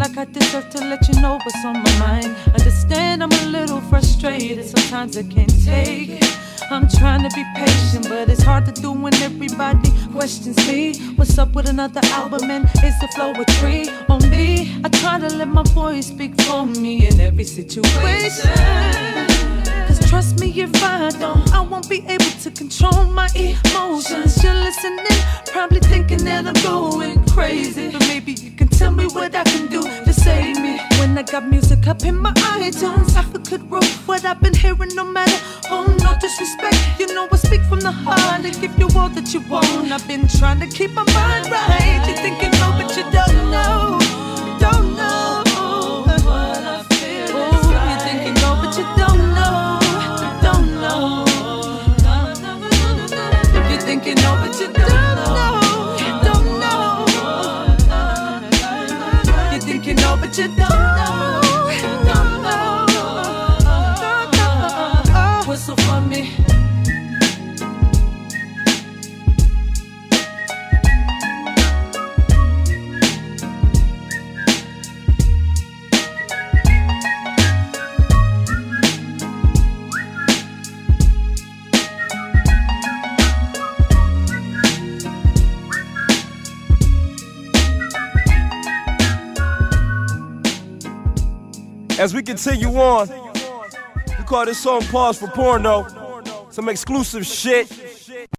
like I deserve to let you know what's on my mind. Understand I'm a little frustrated, sometimes I can't take it. I'm trying to be patient, but it's hard to do when everybody questions me. What's up with another album, and is the flow a tree on me? I try to let my voice speak for me in every situation. Cause trust me, if I don't, I won't be able to control my emotions. You're listening, probably thinking that I'm going crazy, but maybe you can tell me what I can do to save me. When I got music up in my iTunes, I could wrote what I've been hearing, no matter. Oh, no disrespect, you know I speak from the heart and give you all that you want. I've been trying to keep my mind right. You think you know, but you don't know. Don't know what I feel. Oh, you think you know, but you don't know. Don't know. You think you know, but you don't know. Don't know. You think you know, but you don't know. Don't know. Whistle for me. As we continue on, we call this song Pause for Porno. Some exclusive shit.